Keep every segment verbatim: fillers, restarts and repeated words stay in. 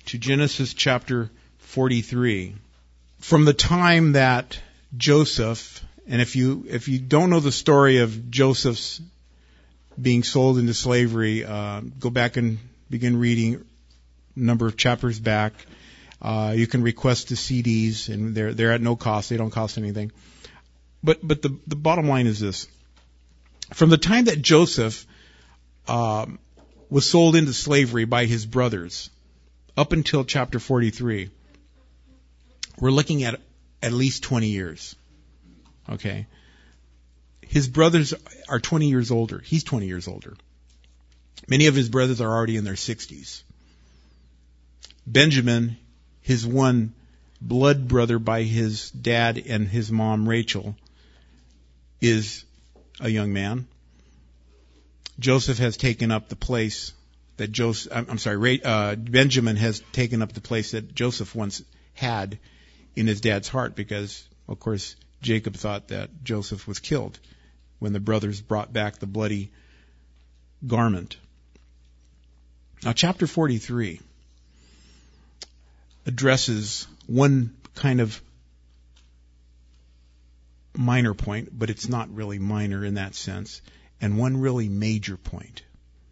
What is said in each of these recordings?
to Genesis chapter forty-three. From the time that Joseph, and if you if you don't know the story of Joseph's being sold into slavery, uh, go back and begin reading a number of chapters back. Uh, you can request the C Ds, and they're they're at no cost. They don't cost anything. But but the the bottom line is this: from the time that Joseph um, was sold into slavery by his brothers, up until chapter forty-three, we're looking at at least twenty years. Okay. His brothers are twenty years older. He's twenty years older. Many of his brothers are already in their sixties. Benjamin, his one blood brother by his dad and his mom, Rachel, is a young man. Joseph has taken up the place that Joseph, I'm sorry, uh, Benjamin has taken up the place that Joseph once had in his dad's heart, because, of course, Jacob thought that Joseph was killed when the brothers brought back the bloody garment. Now, chapter forty-three addresses one kind of minor point, but it's not really minor in that sense, and one really major point.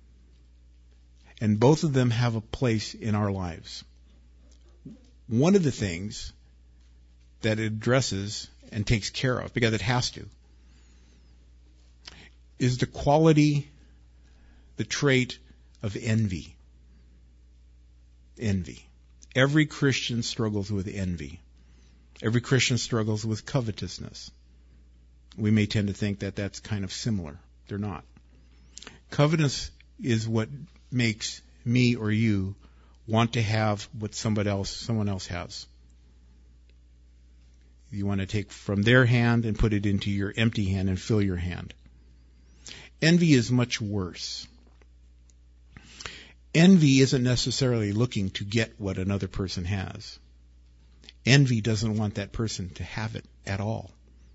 And both of them have a place in our lives. One of the things that it addresses and takes care of, because it has to, is the quality, the trait of envy. Envy. Every Christian struggles with envy. Every Christian struggles with covetousness. We may tend to think that that's kind of similar. They're not. Covetous is what makes me or you want to have what somebody else, someone else has. You want to take from their hand and put it into your empty hand and fill your hand. Envy is much worse. Envy isn't necessarily looking to get what another person has. Envy doesn't want that person to have it at all.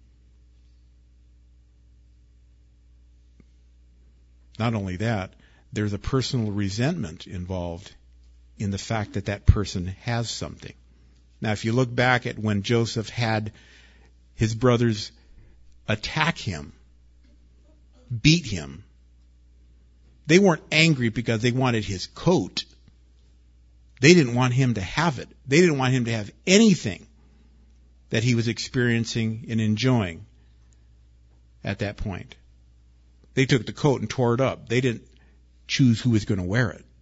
Not only that, there's a personal resentment involved in the fact that that person has something. Now, if you look back at when Joseph had his brothers attack him, beat him, they weren't angry because they wanted his coat. They didn't want him to have it. They didn't want him to have anything that he was experiencing and enjoying at that point. They took the coat and tore it up. They didn't choose who was going to wear it.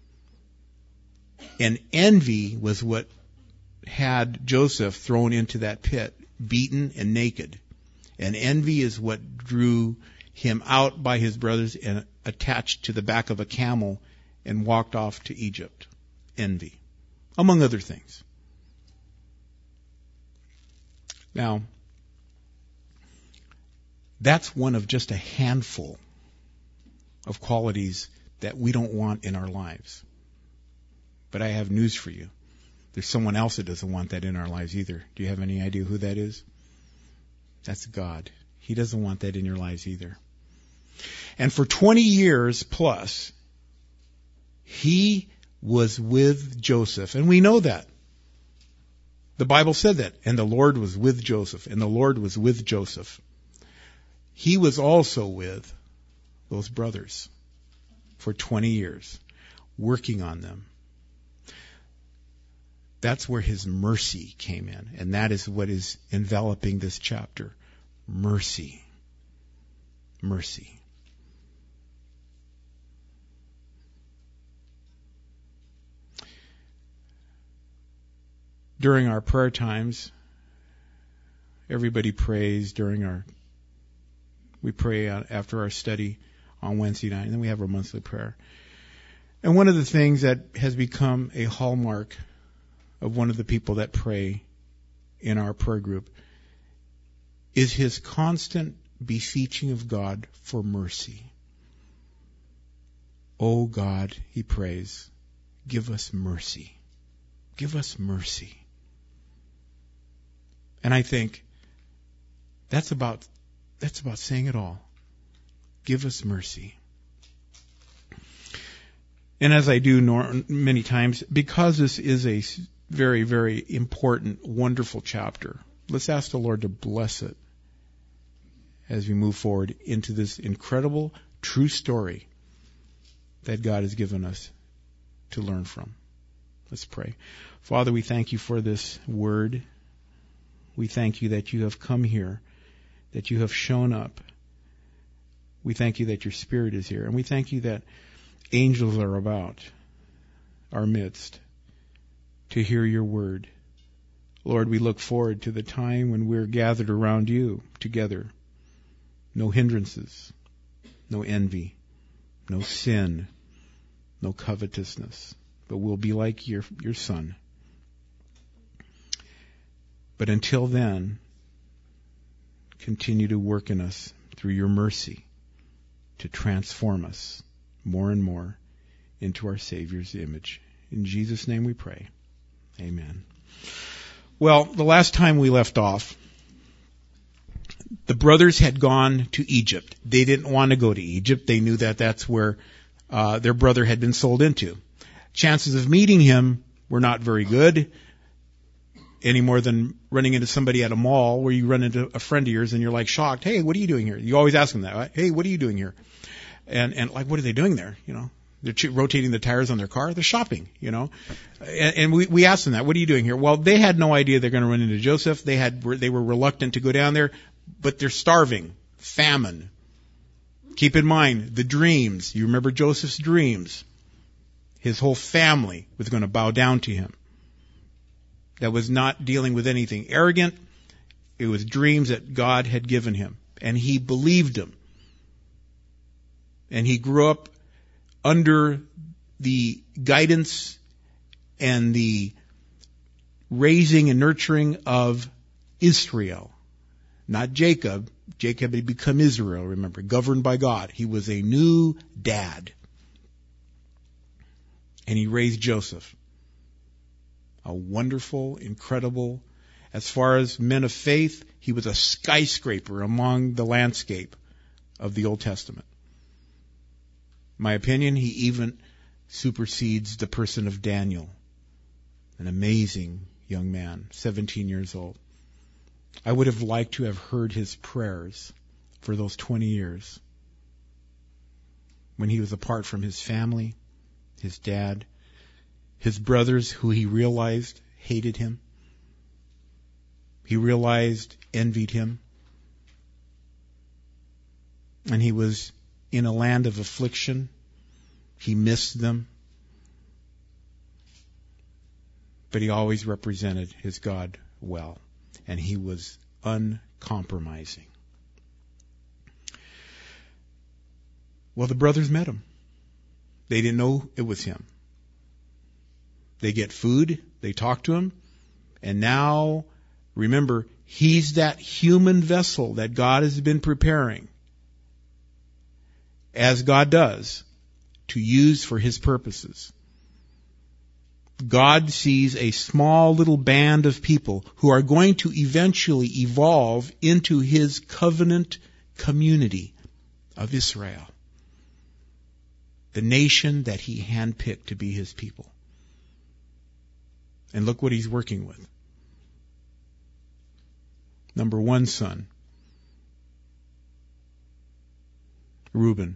And envy was what had Joseph thrown into that pit, beaten and naked. And envy is what drew him out by his brothers and attached to the back of a camel and walked off to Egypt. Envy, among other things. Now, that's one of just a handful of qualities that we don't want in our lives. But I have news for you. There's someone else that doesn't want that in our lives either. Do you have any idea who that is? That's God. He doesn't want that in your lives either. And for twenty years plus, he was with Joseph. And we know that. The Bible said that. And the Lord was with Joseph. And the Lord was with Joseph. He was also with those brothers for twenty years, working on them. That's where his mercy came in. And that is what is enveloping this chapter. Mercy. Mercy. During our prayer times, everybody prays during our, we pray after our study on Wednesday night, and then we have our monthly prayer. And one of the things that has become a hallmark of one of the people that pray in our prayer group is his constant beseeching of God for mercy. Oh God, he prays, give us mercy. Give us mercy. And I think that's about that's about saying it all. Give us mercy. And as I do nor- many times, because this is a very, very important, wonderful chapter, let's ask the Lord to bless it as we move forward into this incredible, true story that God has given us to learn from. Let's pray. Father, we thank you for this word. We thank you that you have come here, that you have shown up. We thank you that your Spirit is here. And we thank you that angels are about our midst to hear your word. Lord, we look forward to the time when we're gathered around you together. No hindrances, no envy, no sin, no covetousness, but we'll be like your, your Son. But until then, continue to work in us through your mercy to transform us more and more into our Savior's image. In Jesus' name we pray. Amen. Well, the last time we left off, the brothers had gone to Egypt. They didn't want to go to Egypt. They knew that that's where uh, their brother had been sold into. Chances of meeting him were not very good, any more than running into somebody at a mall where you run into a friend of yours and you're like shocked. Hey, what are you doing here? You always ask them that, right? Hey, what are you doing here? And and like, what are they doing there? You know, they're ch- rotating the tires on their car. They're shopping. You know, and, and we we asked them that. What are you doing here? Well, they had no idea they're going to run into Joseph. They had they were reluctant to go down there, but they're starving, famine. Keep in mind the dreams. You remember Joseph's dreams. His whole family was going to bow down to him. That was not dealing with anything arrogant. It was dreams that God had given him. And he believed them. And he grew up under the guidance and the raising and nurturing of Israel. Not Jacob. Jacob had become Israel, remember, governed by God. He was a new dad. And he raised Joseph. A wonderful, incredible, as far as men of faith, he was a skyscraper among the landscape of the Old Testament. In my opinion, he even supersedes the person of Daniel, an amazing young man, seventeen years old. I would have liked to have heard his prayers for those twenty years when he was apart from his family, his dad, his brothers who he realized hated him. He realized envied him. And he was in a land of affliction. He missed them. But he always represented his God well. And he was uncompromising. Well, the brothers met him. They didn't know it was him. They get food, they talk to him, and now, remember, he's that human vessel that God has been preparing, as God does, to use for his purposes. God sees a small little band of people who are going to eventually evolve into his covenant community of Israel, the nation that he handpicked to be his people. And look what he's working with. Number one son, Reuben.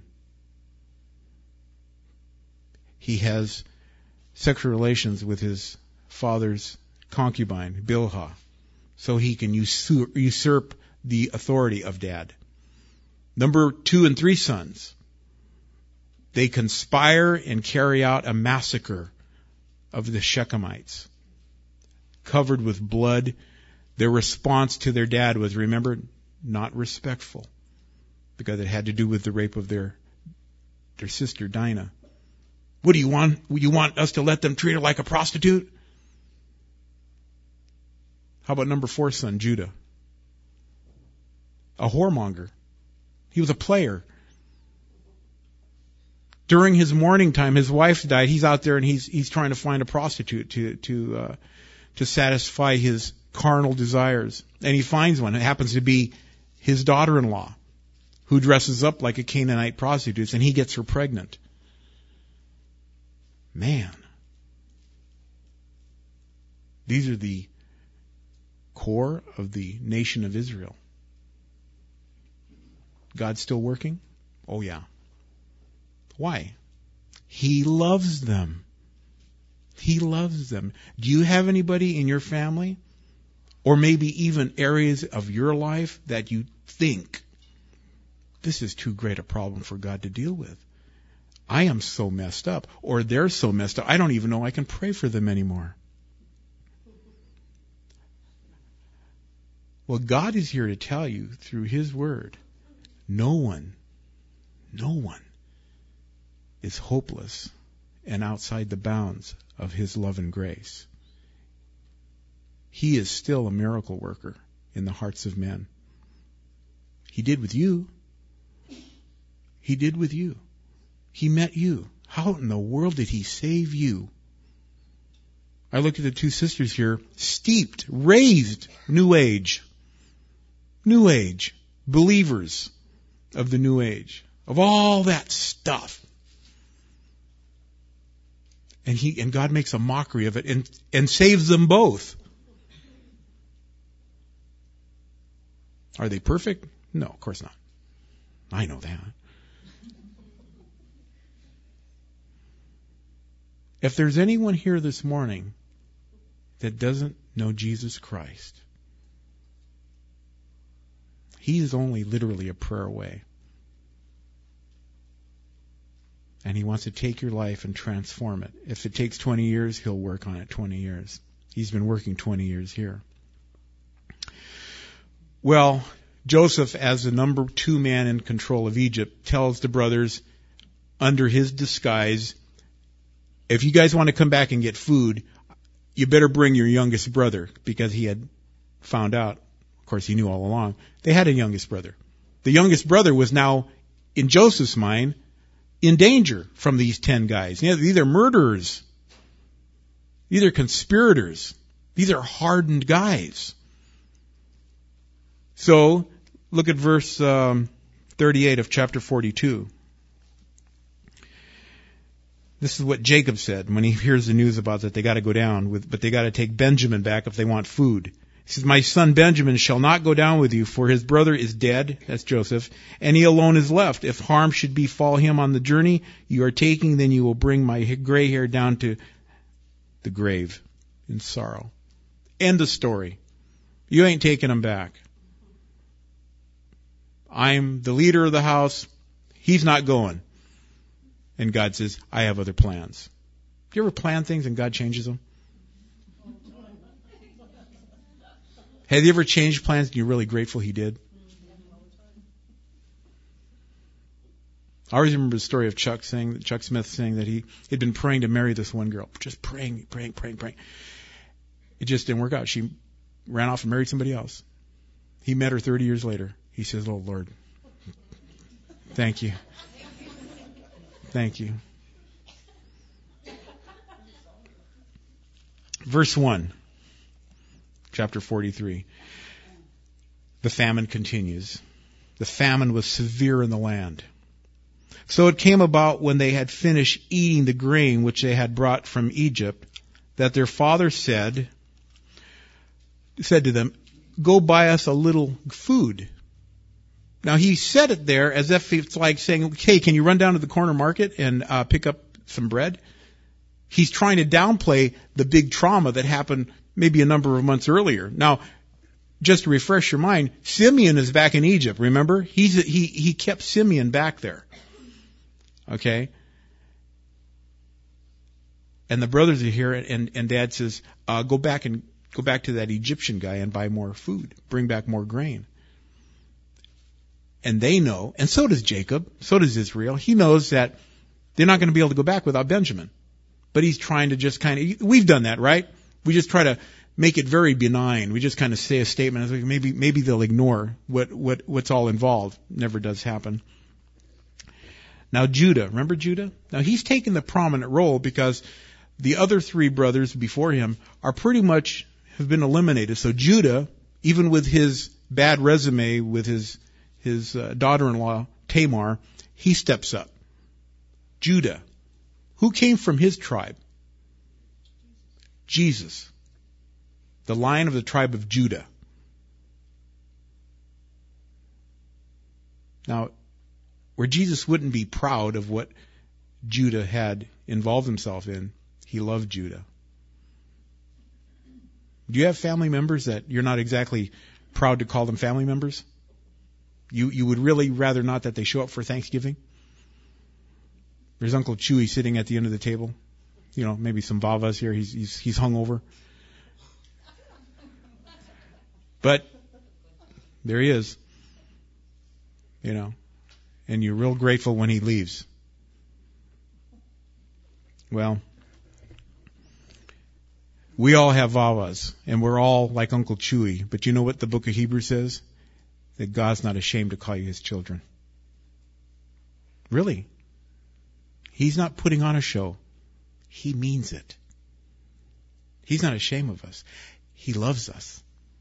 He has sexual relations with his father's concubine, Bilhah, so he can usurp, usurp the authority of dad. Number two and three sons, they conspire and carry out a massacre of the Shechemites, covered with blood. Their response to their dad was, remember, not respectful, because it had to do with the rape of their their sister Dinah. What do you want? You want us to let them treat her like a prostitute? How about number four son, Judah? A whoremonger. He was a player. During his mourning time, his wife died. He's out there and he's he's trying to find a prostitute to to uh, to satisfy his carnal desires. And he finds one. It happens to be his daughter-in-law, who dresses up like a Canaanite prostitute, and he gets her pregnant. Man. These are the core of the nation of Israel. God's still working? Oh yeah. Why? He loves them. He loves them. Do you have anybody in your family, or maybe even areas of your life that you think, this is too great a problem for God to deal with? I am so messed up, or they're so messed up, I don't even know I can pray for them anymore. Well, God is here to tell you through His Word, no one, no one is hopeless and outside the bounds of His love and grace. He is still a miracle worker in the hearts of men. He did with you. He did with you. He met you. How in the world did He save you? I look at the two sisters here, steeped, raised, New Age. New Age. Believers of the New Age. Of all that stuff. And he and God makes a mockery of it and, and saves them both. Are they perfect? No, of course not. I know that. If there's anyone here this morning that doesn't know Jesus Christ, He is only literally a prayer away. And He wants to take your life and transform it. If it takes twenty years, He'll work on it twenty years. He's been working twenty years here. Well, Joseph, as the number two man in control of Egypt, tells the brothers, under his disguise, if you guys want to come back and get food, you better bring your youngest brother, because he had found out, of course he knew all along, they had a youngest brother. The youngest brother was now, in Joseph's mind, in danger from these ten guys. You know, these are murderers. These are conspirators. These are hardened guys. So, look at verse um, thirty-eight of chapter forty-two. This is what Jacob said when he hears the news about that they got to go down, with, but they got to take Benjamin back if they want food. He says, my son Benjamin shall not go down with you, for his brother is dead, that's Joseph, and he alone is left. If harm should befall him on the journey you are taking, then you will bring my gray hair down to the grave in sorrow. End of story. You ain't taking him back. I'm the leader of the house. He's not going. And God says, I have other plans. Do you ever plan things and God changes them? Have you ever changed plans and you're really grateful He did? I always remember the story of Chuck saying, Chuck Smith saying that he had been praying to marry this one girl. Just praying, praying, praying, praying. It just didn't work out. She ran off and married somebody else. He met her thirty years later. He says, oh, Lord, thank you. Thank you. Verse one. Chapter forty-three. The famine continues. The famine was severe in the land. So it came about when they had finished eating the grain which they had brought from Egypt, that their father said, said to them, go buy us a little food. Now he said it there as if it's like saying, hey, can you run down to the corner market and uh, pick up some bread? He's trying to downplay the big trauma that happened maybe a number of months earlier. Now, just to refresh your mind, Simeon is back in Egypt, remember? He's, he, he kept Simeon back there. Okay? And the brothers are here, and, and Dad says, uh, go back and go back to that Egyptian guy and buy more food. Bring back more grain. And they know, and so does Jacob, so does Israel. He knows that they're not going to be able to go back without Benjamin. But he's trying to just kind of, we've done that, right? We just try to make it very benign. We just kind of say a statement. Like maybe maybe they'll ignore what, what what's all involved. Never does happen. Now Judah, remember Judah? Now he's taken the prominent role because the other three brothers before him are pretty much have been eliminated. So Judah, even with his bad resume with his his uh, daughter-in-law Tamar, he steps up. Judah, Who came from his tribe? Jesus, the Lion of the tribe of Judah. Now, where Jesus wouldn't be proud of what Judah had involved himself in, he loved Judah. Do you have family members that you're not exactly proud to call them family members? You you would really rather not that they show up for Thanksgiving? There's Uncle Chewy sitting at the end of the table. You know, maybe some Vavas here. He's he's he's hungover. But there he is. You know, and you're real grateful when he leaves. Well, we all have Vavas, and we're all like Uncle Chewy. But you know what the book of Hebrews says? That God's not ashamed to call you his children. Really. He's not putting on a show. He means it. He's not ashamed of us. He loves us.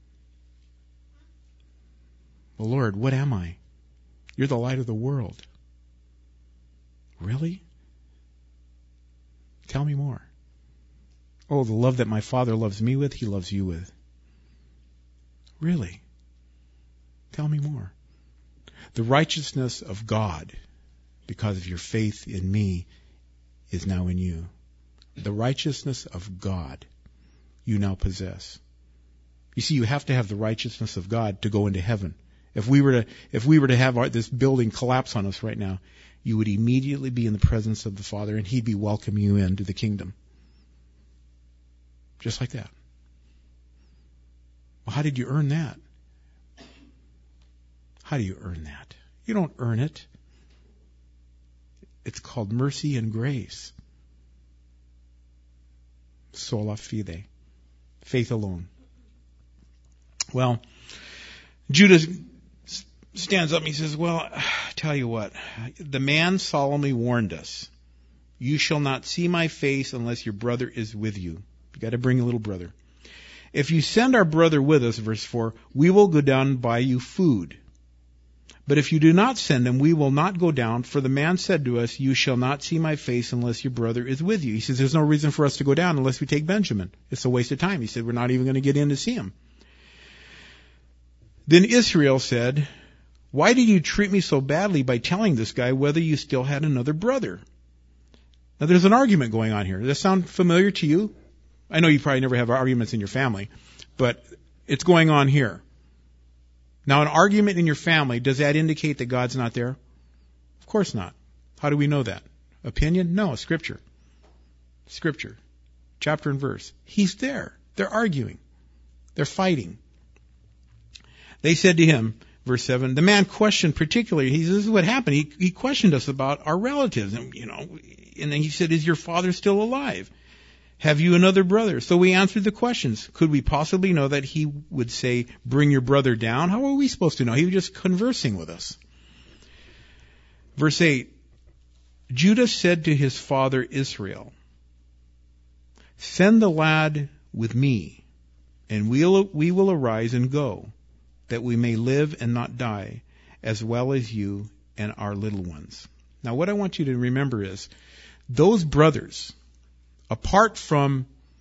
Well, Lord, what am I? You're the light of the world. Really? Tell me more. Oh, the love that my Father loves me with, he loves you with. Really? Tell me more. The righteousness of God, because of your faith in me, is now in you. The righteousness of God you now possess. You see, you have to have the righteousness of God to go into heaven. If we were to, if we were to have our, this building collapse on us right now, you would immediately be in the presence of the Father, and he'd be welcoming you into the kingdom. Just like that. Well, how did you earn that? How do you earn that? You don't earn it. It's called mercy and grace. Sola fide. Faith alone. Well, Judah stands up and he says, well, tell you what, the man solemnly warned us, you shall not see my face unless your brother is with you. You got to bring a little brother. If you send our brother with us, verse four, we will go down and buy you food. But if you do not send him, we will not go down, for the man said to us, you shall not see my face unless your brother is with you. He says, there's no reason for us to go down unless we take Benjamin. It's a waste of time. He said, we're not even going to get in to see him. Then Israel said, why did you treat me so badly by telling this guy whether you still had another brother? Now there's an argument going on here. Does that sound familiar to you? I know you probably never have arguments in your family, but it's going on here. Now, an argument in your family, does that indicate that God's not there? Of course not. How do we know that? Opinion? No, Scripture. Scripture. Chapter and verse. He's there. They're arguing. They're fighting. They said to him, verse seven, the man questioned particularly, he says, this is what happened. He, he questioned us about our relatives. And, you know, and then he said, is your father still alive? Have you another brother? So we answered the questions. Could we possibly know that he would say, bring your brother down? How are we supposed to know? He was just conversing with us. Verse eight, Judah said to his father Israel, send the lad with me, and we'll, we will arise and go, that we may live and not die, as well as you and our little ones. Now what I want you to remember is, those brothers, apart from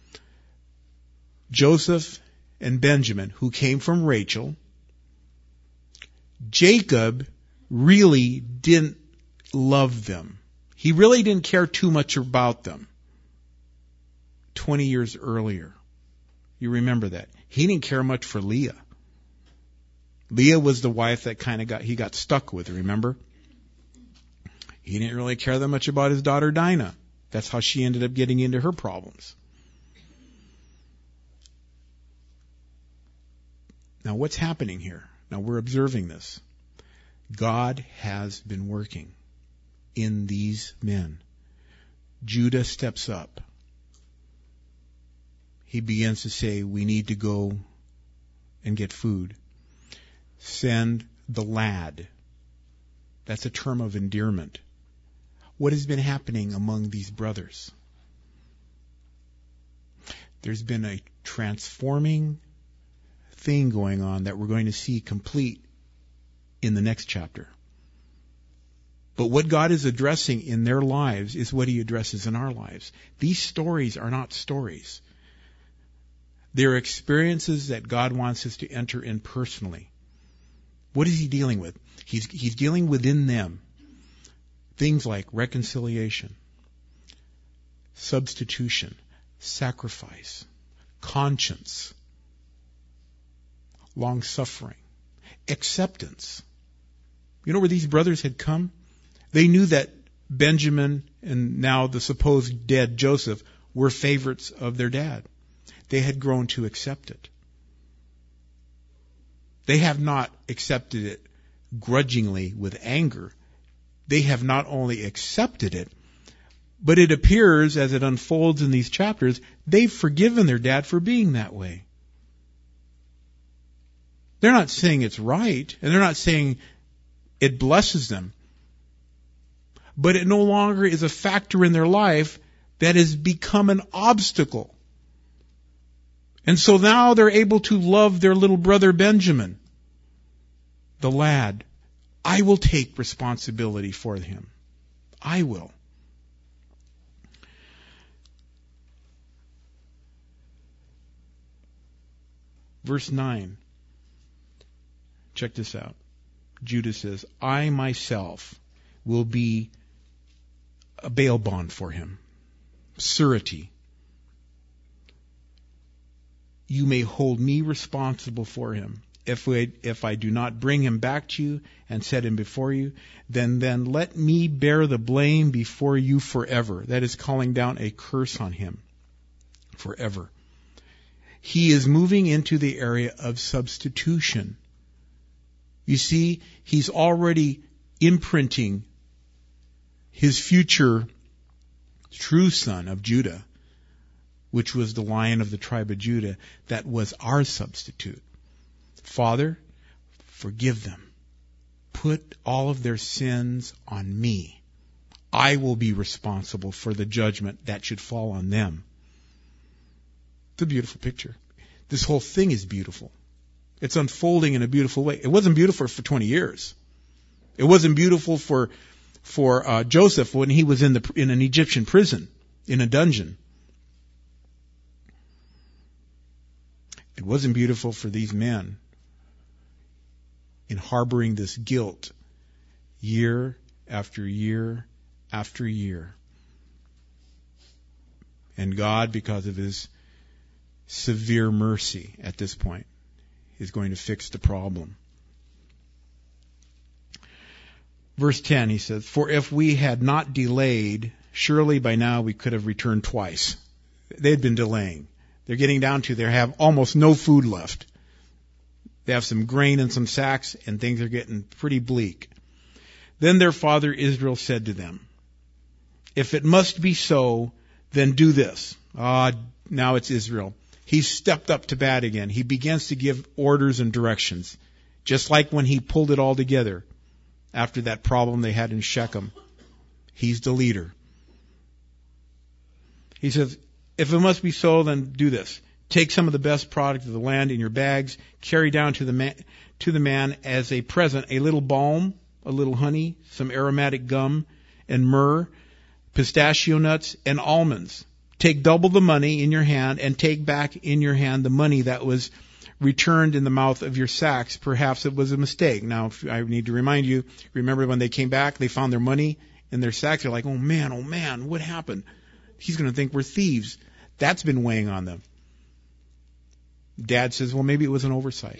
Joseph and Benjamin, who came from Rachel, Jacob really didn't love them. He really didn't care too much about them. Twenty years earlier. You remember that. He didn't care much for Leah. Leah was the wife that kind of got, he got stuck with, remember? He didn't really care that much about his daughter Dinah. That's how she ended up getting into her problems. Now what's happening here? Now we're observing this. God has been working in these men. Judah steps up. He begins to say, we need to go and get food. Send the lad. That's a term of endearment. What has been happening among these brothers? There's been a transforming thing going on that we're going to see complete in the next chapter. But what God is addressing in their lives is what he addresses in our lives. These stories are not stories. They're experiences that God wants us to enter in personally. What is he dealing with? He's, he's dealing within them things like reconciliation, substitution, sacrifice, conscience, long-suffering, acceptance. You know where these brothers had come? They knew that Benjamin and now the supposed dead Joseph were favorites of their dad. They had grown to accept it. They have not accepted it grudgingly with anger. They have not only accepted it, but it appears as it unfolds in these chapters, they've forgiven their dad for being that way. They're not saying it's right, and they're not saying it blesses them. But it no longer is a factor in their life that has become an obstacle. And so now they're able to love their little brother Benjamin, the lad. I will take responsibility for him. I will. Verse nine. Check this out. Judah says, I myself will be a bail bond for him. Surety. You may hold me responsible for him. If we, if I do not bring him back to you and set him before you, then, then let me bear the blame before you forever. That is calling down a curse on him forever. He is moving into the area of substitution. You see, he's already imprinting his future true son of Judah, which was the Lion of the tribe of Judah, that was our substitute. Father, forgive them. Put all of their sins on me. I will be responsible for the judgment that should fall on them. It's a beautiful picture. This whole thing is beautiful. It's unfolding in a beautiful way. It wasn't beautiful for twenty years. It wasn't beautiful for for uh, Joseph when he was in the in an Egyptian prison, in a dungeon. It wasn't beautiful for these men in harboring this guilt year after year after year. And God, because of his severe mercy at this point, is going to fix the problem. Verse ten, he says, for if we had not delayed, surely by now we could have returned twice. They had been delaying. They're getting down to they have almost no food left. They have some grain and some sacks, and things are getting pretty bleak. Then their father Israel said to them, if it must be so, then do this. Ah, now it's Israel. He's stepped up to bat again. He begins to give orders and directions, just like when he pulled it all together after that problem they had in Shechem. He's the leader. He says, if it must be so, then do this. Take some of the best product of the land in your bags, carry down to the man, to the man as a present a little balm, a little honey, some aromatic gum, and myrrh, pistachio nuts, and almonds. Take double the money in your hand, and take back in your hand the money that was returned in the mouth of your sacks. Perhaps it was a mistake. Now, I need to remind you, remember when they came back, they found their money in their sacks. They're like, oh man, oh man, what happened? He's going to think we're thieves. That's been weighing on them. Dad says, well, maybe it was an oversight.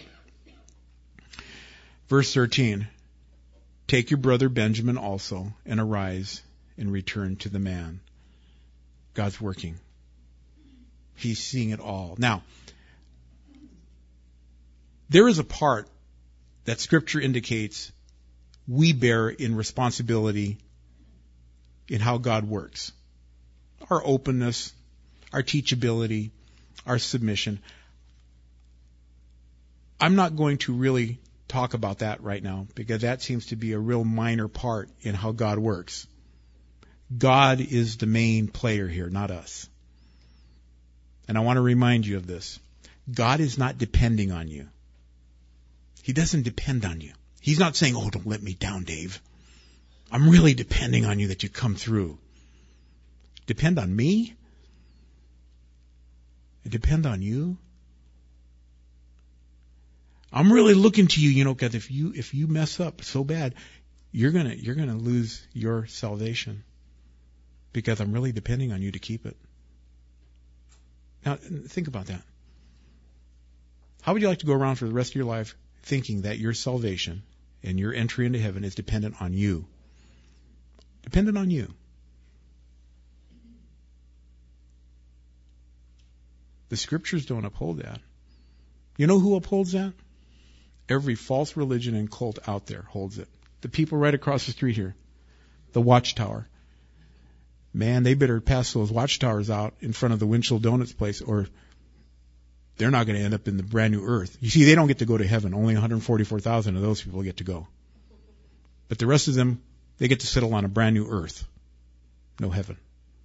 Verse thirteen, take your brother Benjamin also, and arise and return to the man. God's working. He's seeing it all. Now, there is a part that Scripture indicates we bear in responsibility in how God works. Our openness, our teachability, our submission. I'm not going to really talk about that right now because that seems to be a real minor part in how God works. God is the main player here, not us. And I want to remind you of this. God is not depending on you. He doesn't depend on you. He's not saying, oh, don't let me down, Dave. I'm really depending on you that you come through. Depend on me? Depend on you? I'm really looking to you, you know, because if you if you mess up so bad, you're gonna you're gonna lose your salvation. Because I'm really depending on you to keep it. Now think about that. How would you like to go around for the rest of your life thinking that your salvation and your entry into heaven is dependent on you? Dependent on you. The scriptures don't uphold that. You know who upholds that? Every false religion and cult out there holds it. The people right across the street here. The Watchtower. Man, they better pass those watchtowers out in front of the Winchell Donuts place or they're not going to end up in the brand new earth. You see, they don't get to go to heaven. Only one hundred forty-four thousand of those people get to go. But the rest of them, they get to settle on a brand new earth. No heaven.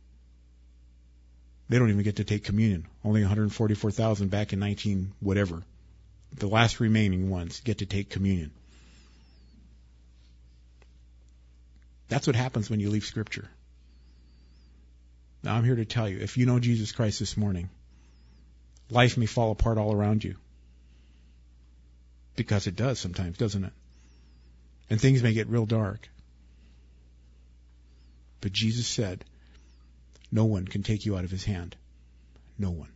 They don't even get to take communion. Only one hundred forty-four thousand back in nineteen whatever. The last remaining ones get to take communion. That's what happens when you leave Scripture. Now I'm here to tell you, if you know Jesus Christ this morning, life may fall apart all around you. Because it does sometimes, doesn't it? And things may get real dark. But Jesus said, no one can take you out of his hand. No one.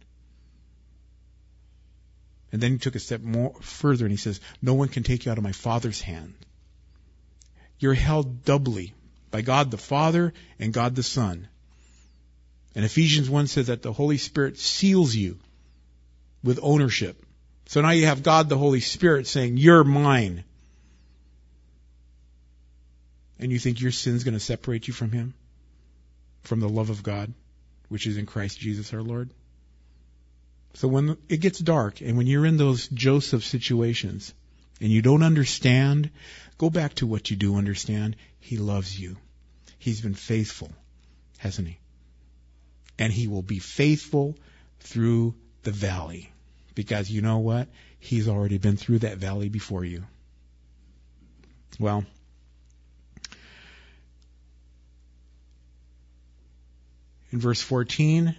And then he took a step more further and he says, no one can take you out of my Father's hand. You're held doubly by God the Father and God the Son. And Ephesians one says that the Holy Spirit seals you with ownership. So now you have God the Holy Spirit saying, you're mine. And you think your sin's going to separate you from him? From the love of God, which is in Christ Jesus our Lord? So when it gets dark and when you're in those Joseph situations and you don't understand, go back to what you do understand. He loves you. He's been faithful, hasn't he? And he will be faithful through the valley. Because you know what? He's already been through that valley before you. Well, in verse fourteen,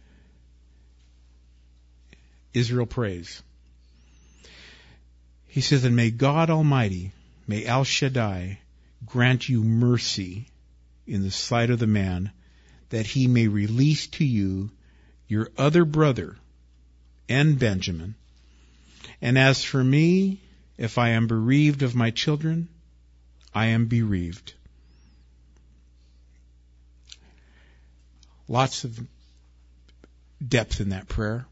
Israel prays. He says, and may God Almighty, may El Shaddai grant you mercy in the sight of the man, that he may release to you your other brother and Benjamin. And as for me, if I am bereaved of my children, I am bereaved. Lots of depth in that prayer.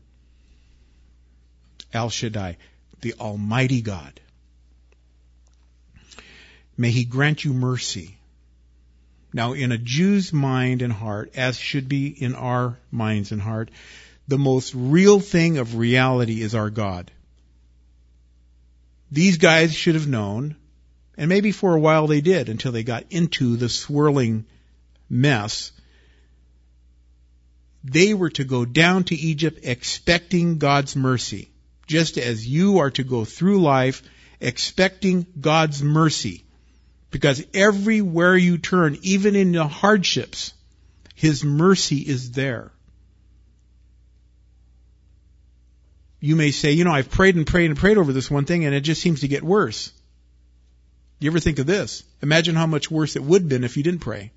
El Shaddai, the Almighty God. May he grant you mercy. Now, in a Jew's mind and heart, as should be in our minds and heart, the most real thing of reality is our God. These guys should have known, and maybe for a while they did, until they got into the swirling mess. They were to go down to Egypt expecting God's mercy, just as you are to go through life expecting God's mercy. Because everywhere you turn, even in the hardships, his mercy is there. You may say, you know, I've prayed and prayed and prayed over this one thing and it just seems to get worse. You ever think of this? Imagine how much worse it would have been if you didn't pray.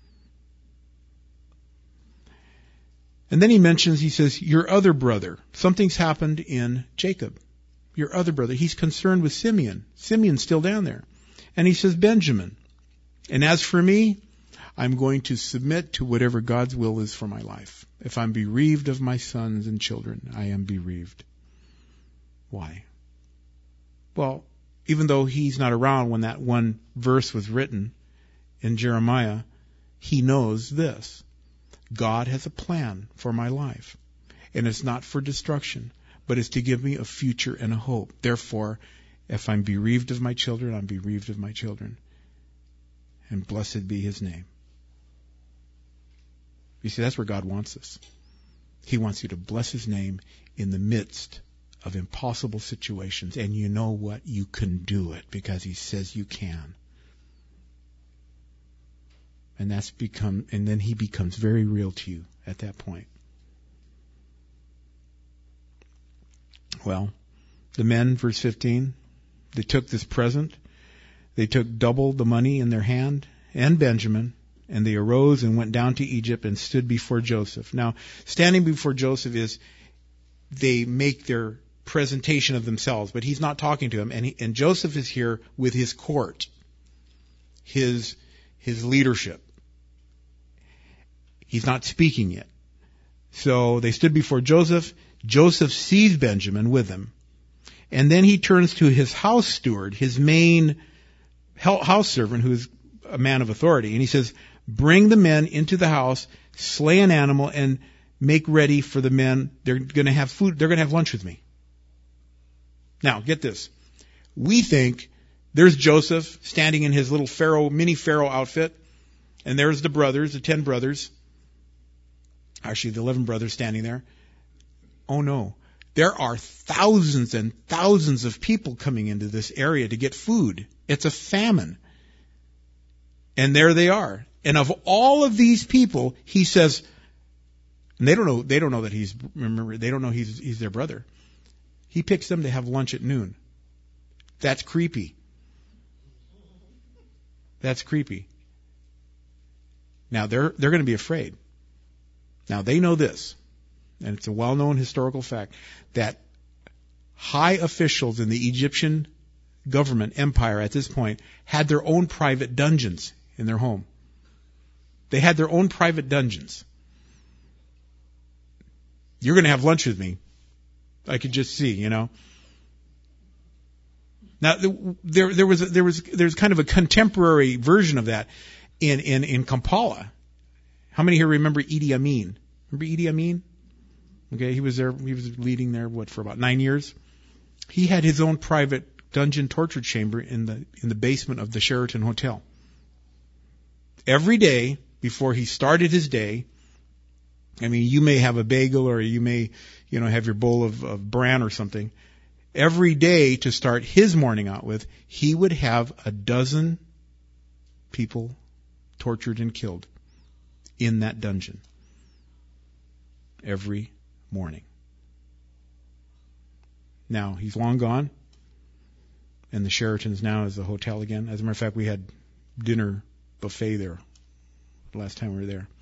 And then he mentions, he says, your other brother. Something's happened in Jacob. Your other brother. He's concerned with Simeon. Simeon's still down there. And he says, Benjamin. And as for me, I'm going to submit to whatever God's will is for my life. If I'm bereaved of my sons and children, I am bereaved. Why? Well, even though he's not around when that one verse was written in Jeremiah, he knows this. God has a plan for my life. And it's not for destruction, but it's to give me a future and a hope. Therefore, if I'm bereaved of my children, I'm bereaved of my children. And blessed be his name. You see, that's where God wants us. He wants you to bless his name in the midst of impossible situations. And you know what? You can do it because he says you can. And that's become, and then he becomes very real to you at that point. Well, the men, verse fifteen, they took this present. They took double the money in their hand and Benjamin, and they arose and went down to Egypt and stood before Joseph. Now, standing before Joseph is they make their presentation of themselves, but he's not talking to him. And, he, and Joseph is here with his court, his his leadership. He's not speaking yet. So they stood before Joseph. Joseph sees Benjamin with them. And then he turns to his house steward, his main house servant, who is a man of authority. And he says, bring the men into the house, slay an animal, and make ready for the men. They're going to have food. They're going to have lunch with me. Now, get this. We think there's Joseph standing in his little Pharaoh, mini Pharaoh outfit. And there's the brothers, the ten brothers. Actually, the eleven brothers standing there. Oh, no. There are thousands and thousands of people coming into this area to get food. It's a famine. And there they are. And of all of these people, he says, and they don't know, they don't know that he's, remember, they don't know he's, he's their brother. He picks them to have lunch at noon. That's creepy. That's creepy. Now they're, they're going to be afraid. Now they know this, and it's a well-known historical fact, that high officials in the Egyptian government empire at this point had their own private dungeons in their home. They had their own private dungeons. You're going to have lunch with me. I could just see, you know. Now there there was there was there's kind of a contemporary version of that in in in Kampala. How many here remember Idi Amin? Remember Idi Amin? Okay, he was there. He was leading there what for about nine years. He had his own private dungeon torture chamber in the in the basement of the Sheraton Hotel. Every day before he started his day, I mean, you may have a bagel or you may, you know, have your bowl of, of bran or something. Every day to start his morning out with, he would have a dozen people tortured and killed in that dungeon every morning. Now, he's long gone, and the Sheraton's now is a hotel again. As a matter of fact, we had dinner buffet there last time we were there.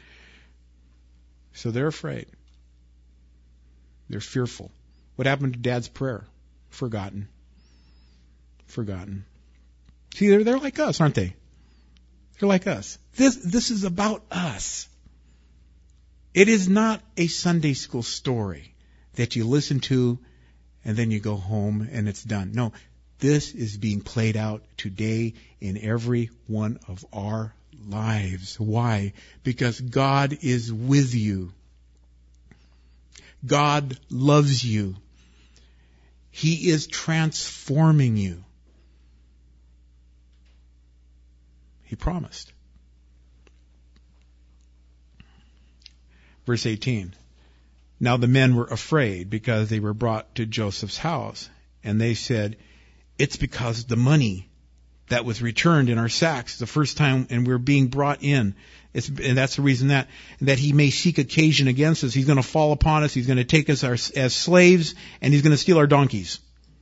So they're afraid. They're fearful. What happened to Dad's prayer? Forgotten. Forgotten. See, they're, they're like us, aren't they? They're like us. This, this is about us. It is not a Sunday school story that you listen to and then you go home and it's done. No, this is being played out today in every one of our lives. Why? Because God is with you. God loves you. He is transforming you. He promised. Verse eighteen. Now the men were afraid because they were brought to Joseph's house. And they said, it's because the money that was returned in our sacks the first time and we're being brought in. It's, and that's the reason that, that he may seek occasion against us. He's going to fall upon us. He's going to take us our, as slaves, and he's going to steal our donkeys.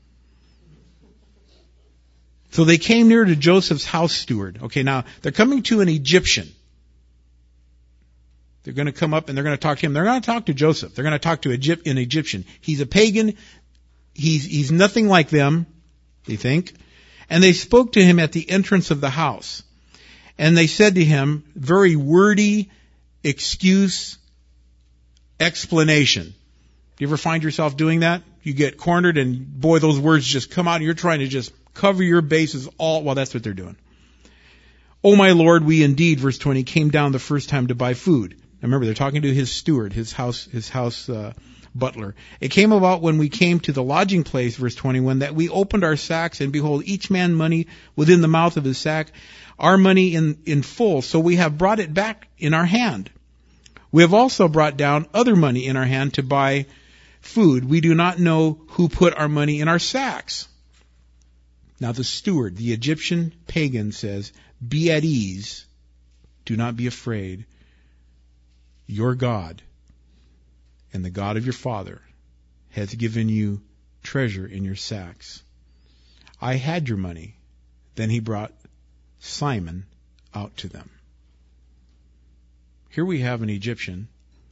So they came near to Joseph's house steward. Okay, now they're coming to an Egyptian. They're going to come up and they're going to talk to him. They're going to talk to Joseph. They're going to talk to Egypt, an Egyptian. He's a pagan. He's, he's nothing like them, they think. And they spoke to him at the entrance of the house. And they said to him, very wordy excuse, explanation. Do you ever find yourself doing that? You get cornered and boy, those words just come out and you're trying to just cover your bases all, well, that's what they're doing. Oh my Lord, we indeed, verse twenty, came down the first time to buy food. Now remember, they're talking to his steward, his house, his house, uh, butler. It came about when we came to the lodging place, verse twenty-one, that we opened our sacks, and behold, each man money within the mouth of his sack, our money in, in full. So we have brought it back in our hand. We have also brought down other money in our hand to buy food. We do not know who put our money in our sacks. Now the steward, the Egyptian pagan, says, be at ease. Do not be afraid. Your God and the God of your father has given you treasure in your sacks. I had your money. Then he brought Simon out to them. Here we have an Egyptian.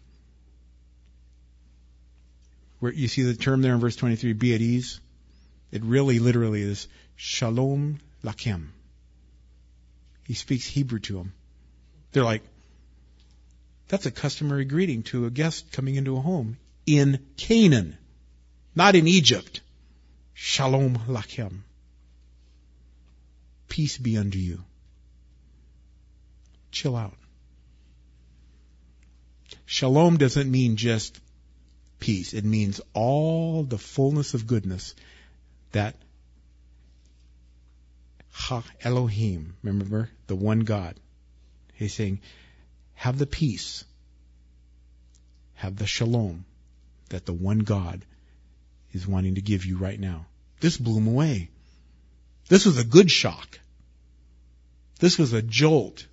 Where you see the term there in verse twenty-three, be at ease. It really literally is Shalom Lachem. He speaks Hebrew to them. They're like, that's a customary greeting to a guest coming into a home in Canaan, not in Egypt. Shalom Lachem. Peace be unto you. Chill out. Shalom doesn't mean just peace. It means all the fullness of goodness that Ha Elohim, remember, the one God. He's saying, have the peace, have the shalom that the one God is wanting to give you right now. This blew him away. This was a good shock. This was a jolt.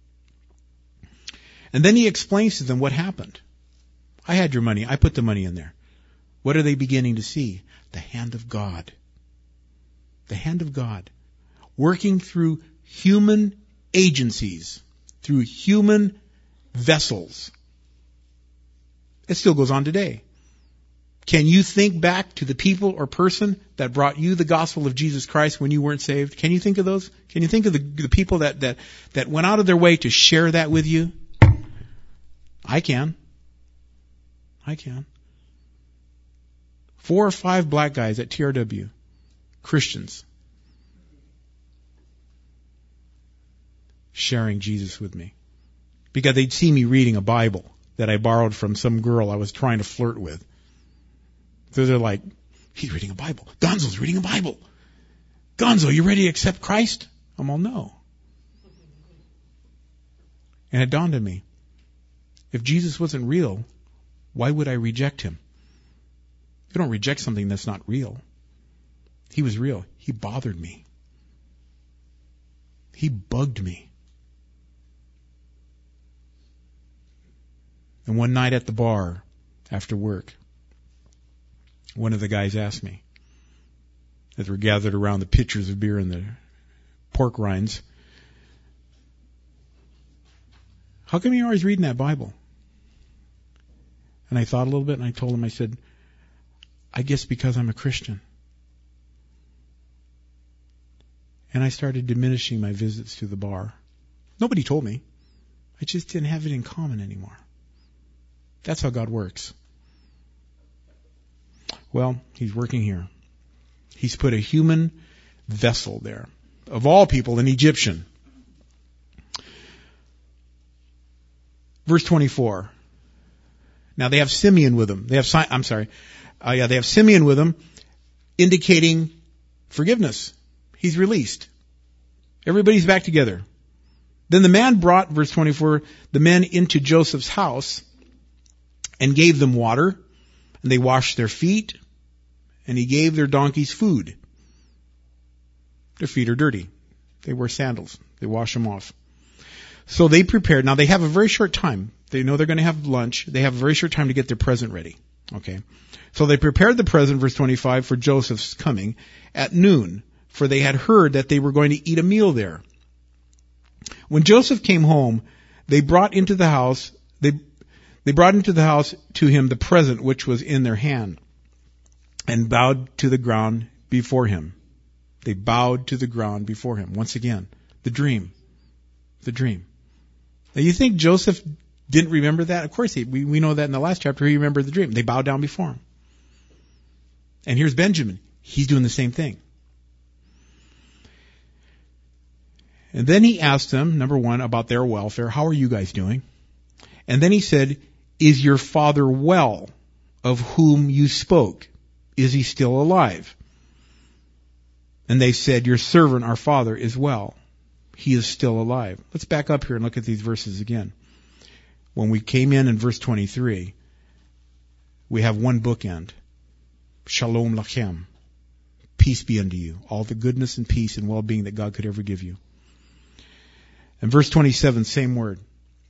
And then he explains to them what happened. I had your money. I put the money in there. What are they beginning to see? The hand of God. The hand of God. Working through human agencies, through human vessels. It still goes on today. Can you think back to the people or person that brought you the gospel of Jesus Christ when you weren't saved? Can you think of those? Can you think of the, the people that, that, that went out of their way to share that with you? I can. I can. Four or five black guys at T R W, Christians, sharing Jesus with me. Because they'd see me reading a Bible that I borrowed from some girl I was trying to flirt with. So they're like, he's reading a Bible. Gonzo's reading a Bible. Gonzo, you ready to accept Christ? I'm all, no. And it dawned on me, if Jesus wasn't real, why would I reject him? You don't reject something that's not real. He was real. He bothered me. He bugged me. And one night at the bar, after work, one of the guys asked me, as we're gathered around the pitchers of beer and the pork rinds, how come you're always reading that Bible? And I thought a little bit and I told him, I said, I guess because I'm a Christian. And I started diminishing my visits to the bar. Nobody told me. I just didn't have it in common anymore. That's how God works. Well, he's working here. He's put a human vessel there. Of all people, an Egyptian. Verse twenty-four. Now they have Simeon with them. They have, I'm sorry. Uh, yeah, they have Simeon with them, indicating forgiveness. He's released. Everybody's back together. Then the man brought, verse twenty-four, the men into Joseph's house and gave them water, and they washed their feet, and he gave their donkeys food. Their feet are dirty. They wear sandals. They wash them off. So they prepared. Now they have a very short time. They know they're going to have lunch. They have a very short time to get their present ready. Okay. So they prepared the present, verse twenty-five, for Joseph's coming at noon, for they had heard that they were going to eat a meal there. When Joseph came home, they brought into the house, they, they brought into the house to him the present which was in their hand, and bowed to the ground before him. They bowed to the ground before him. Once again, the dream. The dream. Now you think Joseph didn't remember that? Of course he, we, we know that in the last chapter he remembered the dream. They bowed down before him. And here's Benjamin. He's doing the same thing. And then he asked them, number one, about their welfare. How are you guys doing? And then he said, is your father well, of whom you spoke? Is he still alive? And they said, your servant, our father, is well. He is still alive. Let's back up here and look at these verses again. When we came in in verse twenty-three, we have one bookend. Shalom lachem. Peace be unto you. All the goodness and peace and well-being that God could ever give you. And verse twenty-seven, same word.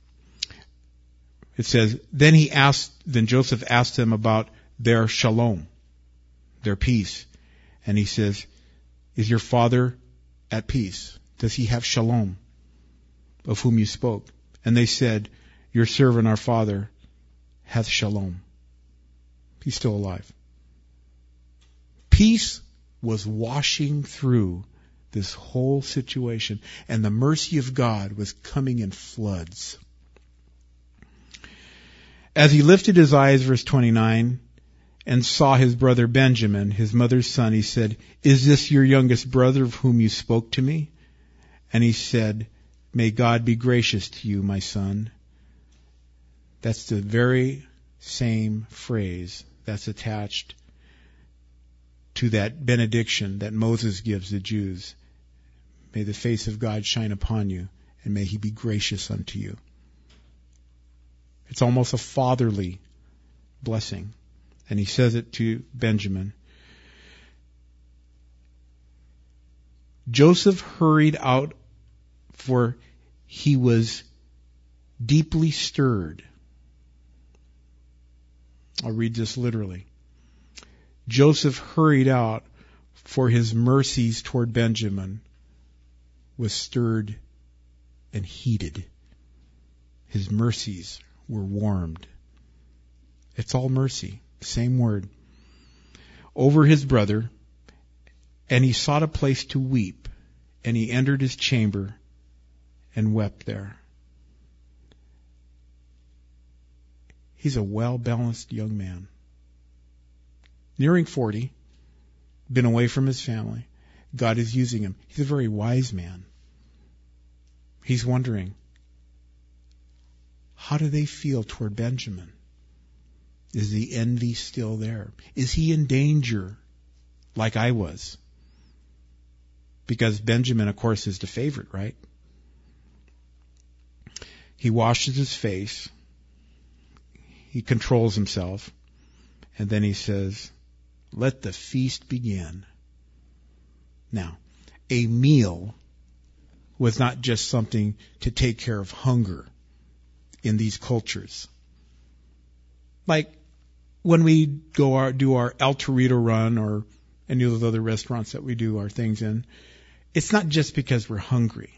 It says, then he asked, then Joseph asked them about their shalom, their peace. And he says, is your father at peace? Does he have shalom, of whom you spoke? And they said, your servant, our father, hath shalom. He's still alive. Peace was washing through this whole situation, and the mercy of God was coming in floods. As he lifted his eyes, verse twenty-nine, and saw his brother Benjamin, his mother's son, he said, is this your youngest brother of whom you spoke to me? And he said, may God be gracious to you, my son. That's the very same phrase that's attached to that benediction that Moses gives the Jews. May the face of God shine upon you, and may he be gracious unto you. It's almost a fatherly blessing. And he says it to Benjamin. Joseph hurried out, for he was deeply stirred. I'll read this literally. Joseph hurried out, for his mercies toward Benjamin was stirred and heated. His mercies were warmed. It's all mercy. Same word. Over his brother, and he sought a place to weep, and he entered his chamber and wept there. He's a well-balanced young man. Nearing forty, been away from his family. God is using him. He's a very wise man. He's wondering, how do they feel toward Benjamin? Is the envy still there? Is he in danger like I was? Because Benjamin, of course, is the favorite, right? He washes his face. He controls himself. And then he says, let the feast begin. Now, a meal was not just something to take care of hunger in these cultures. Like when we go our, do our El Torito run or any of those other restaurants that we do our things in, it's not just because we're hungry.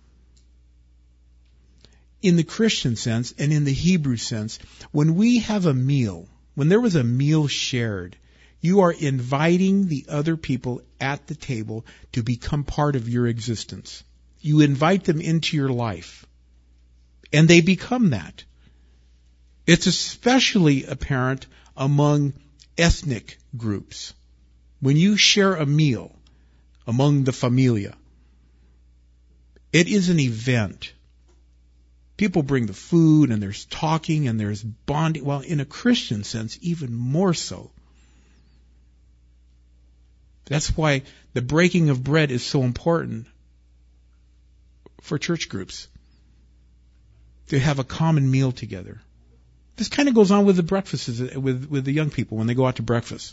In the Christian sense and in the Hebrew sense, when we have a meal, when there was a meal shared, you are inviting the other people at the table to become part of your existence. You invite them into your life, and they become that. It's especially apparent among ethnic groups. When you share a meal among the familia, it is an event. People bring the food, and there's talking, and there's bonding. Well, in a Christian sense, even more so. That's why the breaking of bread is so important for church groups. To have a common meal together. This kind of goes on with the breakfasts, with, with the young people when they go out to breakfast.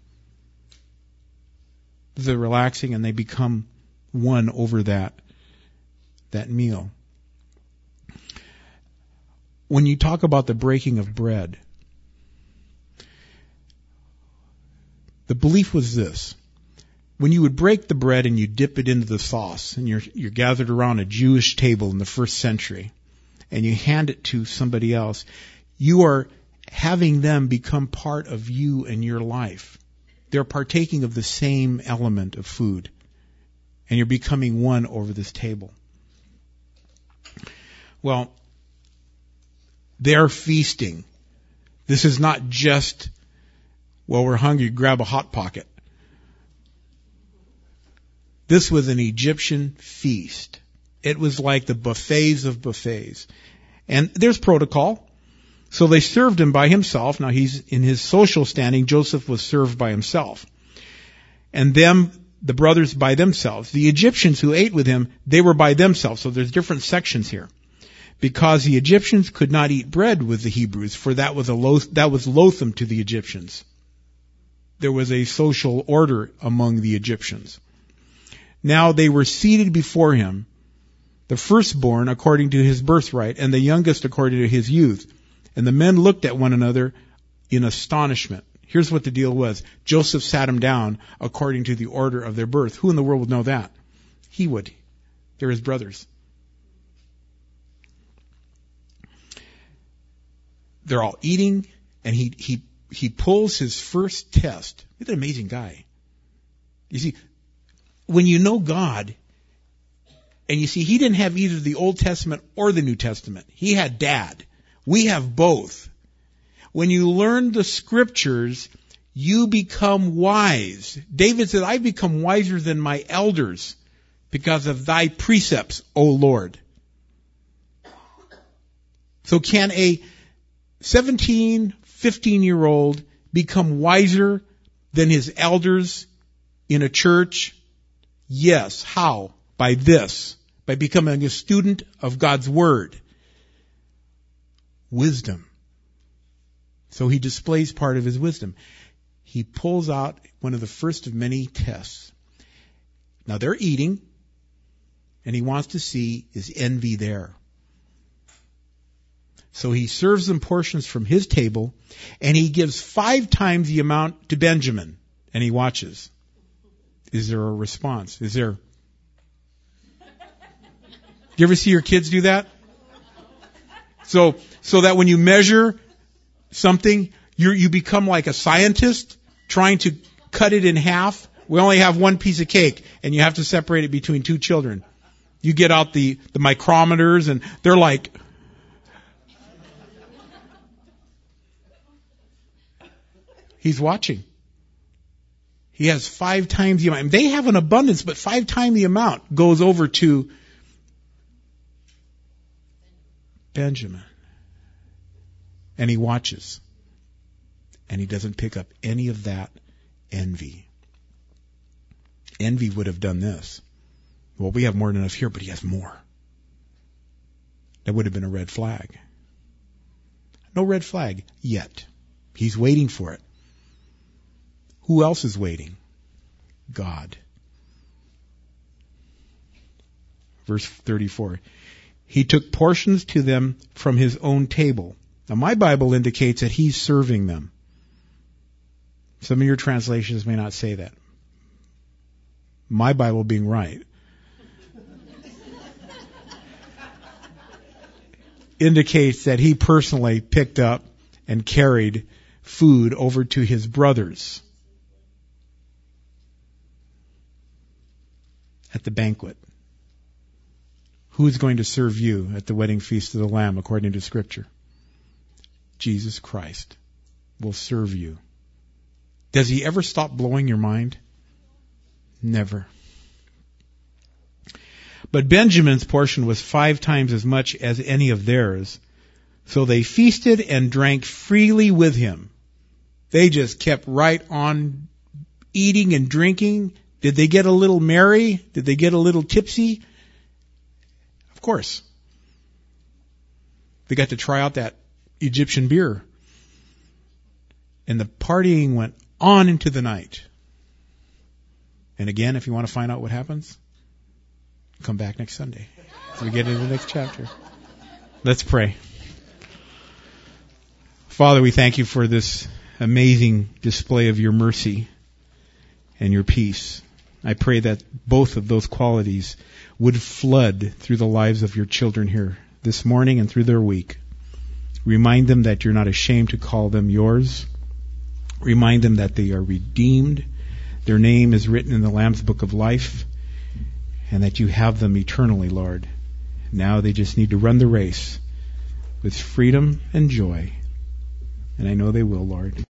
They're relaxing and they become one over that, that meal. When you talk about the breaking of bread, the belief was this. When you would break the bread and you dip it into the sauce, and you're, you're gathered around a Jewish table in the first century, and you hand it to somebody else, you are having them become part of you and your life. They're partaking of the same element of food, and you're becoming one over this table. Well, they're feasting. This is not just, well, we're hungry, grab a Hot Pocket. This was an Egyptian feast. It was like the buffets of buffets. And there's protocol. So they served him by himself. Now he's in his social standing. Joseph was served by himself. And them, the brothers by themselves. The Egyptians who ate with him, they were by themselves. So there's different sections here. Because the Egyptians could not eat bread with the Hebrews, for that was a loath, that was loathsome to the Egyptians. There was a social order among the Egyptians. Now they were seated before him, the firstborn according to his birthright, and the youngest according to his youth. And the men looked at one another in astonishment. Here's what the deal was. Joseph sat him down according to the order of their birth. Who in the world would know that? He would. They're his brothers. They're all eating, and he he he pulls his first test. He's an amazing guy. You see, when you know God, and you see, he didn't have either the Old Testament or the New Testament. He had Dad. We have both. When you learn the Scriptures, you become wise. David said, I've become wiser than my elders because of thy precepts, O Lord. So can a seventeen, fifteen-year-old become wiser than his elders in a church? Yes. How? By this. By becoming a student of God's Word. Wisdom. So he displays part of his wisdom. He pulls out one of the first of many tests. Now they're eating, and he wants to see, is envy there? So he serves them portions from his table, and he gives five times the amount to Benjamin, and he watches. Is there a response? Is there... Do you ever see your kids do that? So, so that when you measure something, you you become like a scientist trying to cut it in half. We only have one piece of cake, and you have to separate it between two children. You get out the, the micrometers, and they're like... He's watching. He has five times the amount. They have an abundance, but five times the amount goes over to Benjamin. And he watches. And he doesn't pick up any of that envy. Envy would have done this. Well, we have more than enough here, but he has more. That would have been a red flag. No red flag yet. He's waiting for it. Who else is waiting? God. Verse thirty-four. He took portions to them from his own table. Now my Bible indicates that he's serving them. Some of your translations may not say that. My Bible being right indicates that he personally picked up and carried food over to his brothers at the banquet. Who is going to serve you at the wedding feast of the Lamb according to Scripture? Jesus Christ will serve you. Does he ever stop blowing your mind? Never. But Benjamin's portion was five times as much as any of theirs. So they feasted and drank freely with him. They just kept right on eating and drinking. Did they get a little merry? Did they get a little tipsy? Of course. They got to try out that Egyptian beer. And the partying went on into the night. And again, if you want to find out what happens, come back next Sunday as we get into the next chapter. Let's pray. Father, we thank you for this amazing display of your mercy and your peace. I pray that both of those qualities would flood through the lives of your children here this morning and through their week. Remind them that you're not ashamed to call them yours. Remind them that they are redeemed. Their name is written in the Lamb's Book of Life, and that you have them eternally, Lord. Now they just need to run the race with freedom and joy. And I know they will, Lord.